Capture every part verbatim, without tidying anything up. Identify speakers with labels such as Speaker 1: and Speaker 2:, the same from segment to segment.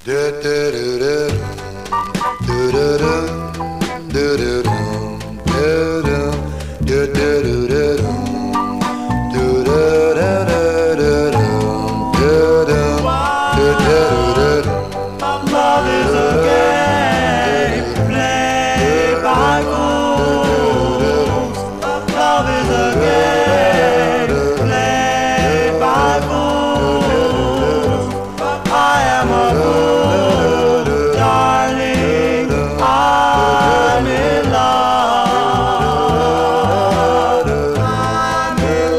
Speaker 1: Love is a game played by fools. Love is a game played by fools. I am a fool, darling. I'm in love. I'm in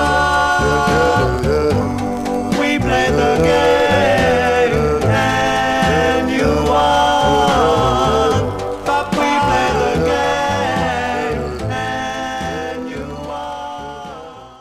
Speaker 1: love. We played the game and you won. We played the game and you won.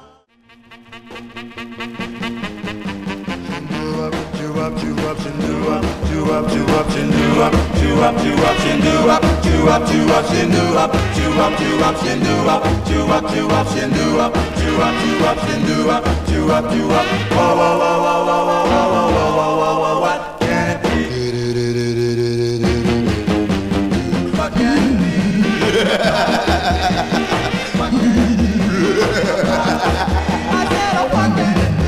Speaker 2: Do up, do up, and do up, do up, do up, and do up, do up, do up, and do up, do up, do up, and do up, do up, do up, and do up, do up, do up, and do up, do up, do up, and do up, do up, do up. Whoa, whoa, whoa, whoa, whoa, whoa, whoa, whoa, whoa, whoa, whoa, what can it be? What can it be? What can it be? I said, oh, what can it be?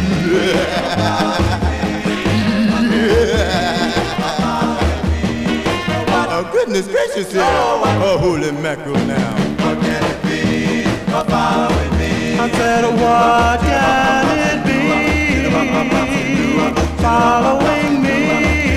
Speaker 2: Oh, goodness gracious here. Oh, holy mackerel now. What can it be? Oh, following me.
Speaker 1: I said, what can it be? Following me.